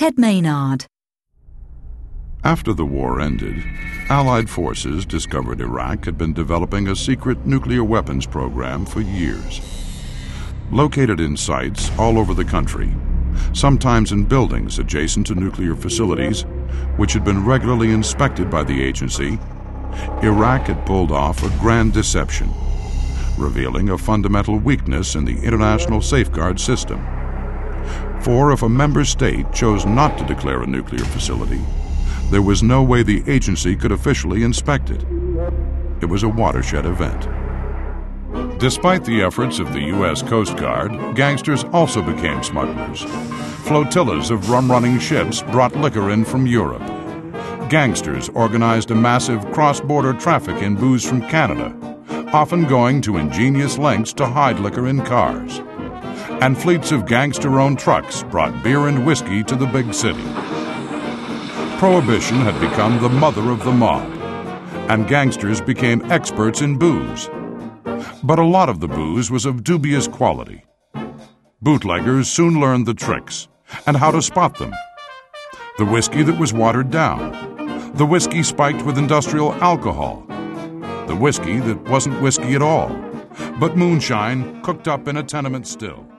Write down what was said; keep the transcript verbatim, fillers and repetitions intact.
Ted Maynard. After the war ended, Allied forces discovered Iraq had been developing a secret nuclear weapons program for years. Located in sites all over the country, sometimes in buildings adjacent to nuclear facilities, which had been regularly inspected by the agency, Iraq had pulled off a grand deception, revealing a fundamental weakness in the international safeguard system. For if a member state chose not to declare a nuclear facility, there was no way the agency could officially inspect it. It was a watershed event. Despite the efforts of the U S Coast Guard, gangsters also became smugglers. Flotillas of rum-running ships brought liquor in from Europe. Gangsters organized a massive cross-border traffic in booze from Canada, often going to ingenious lengths to hide liquor in cars. And fleets of gangster-owned trucks brought beer and whiskey to the big city. Prohibition had become the mother of the mob, and gangsters became experts in booze. But a lot of the booze was of dubious quality. Bootleggers soon learned the tricks and how to spot them. The whiskey that was watered down, the whiskey spiked with industrial alcohol, the whiskey that wasn't whiskey at all, but moonshine cooked up in a tenement still.